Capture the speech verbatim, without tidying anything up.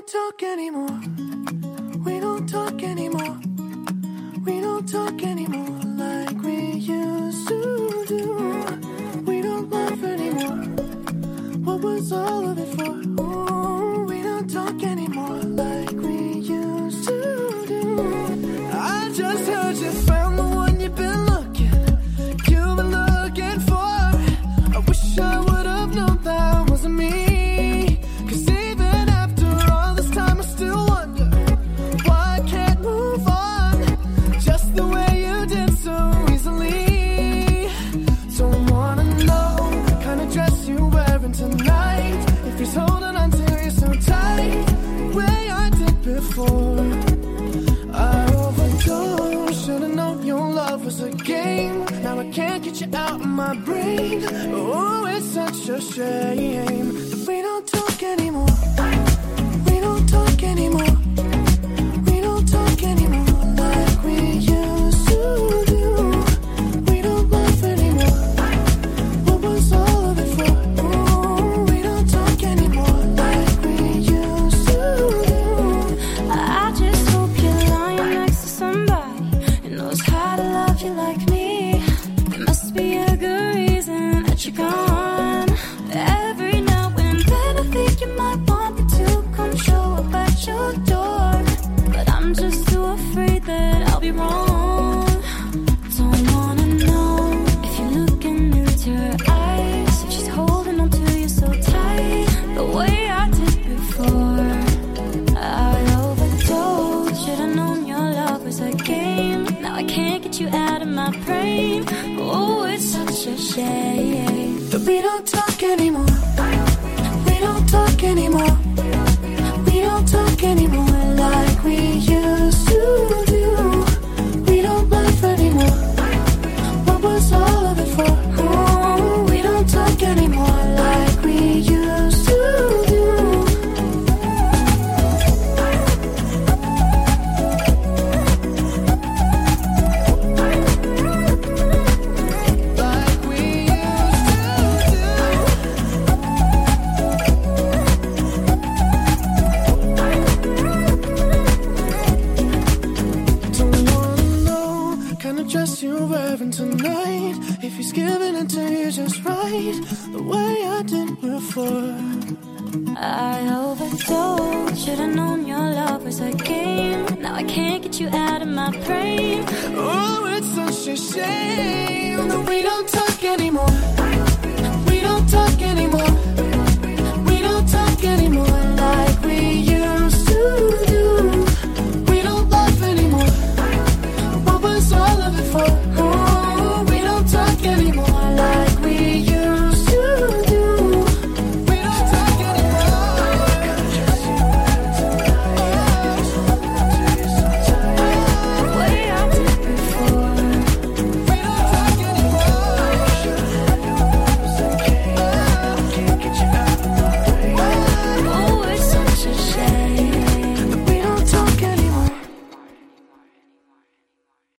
don't talk anymore. We don't talk anymore. We don't talk anymore like we used to do. We don't laugh anymore. What was all of it for? Ooh, we don't talk anymore like we used to do. I just heard you found the one you've been looking, you've been looking for. I wish I would have known that wasn't me. Holding on to you so tight, the way I did before. I overdosed, should've known your love was a game. Now I can't get you out of my brain. Oh, it's such a shame that we don't talk anymore. We don't talk anymore. We don't talk anymore like we used to do. We don't laugh anymore. What was all of it for? Like me, there must be a good reason that you're gone. Every now and then I think you might want me to come show up at your door, but I'm just too afraid that I'll be wrong. Don't wanna know if you're looking into her eyes, if she's holding on to you so tight, the way I did before. I overdosed, should've known your love was a game. Now I can't get you out of my brain. Oh, it's such a shame that we don't talk anymore. We don't talk anymore. We don't talk anymore like we used to do. We don't laugh anymore. What was all of it for? Oh, we don't talk anymore like we used to do. You're wearing tonight, if he's giving it to you just right, the way I did before. I overdosed, should've known your love was a game. Now I can't get you out of my brain. Oh, it's such a shame that we don't talk anymore. We don't talk anymore.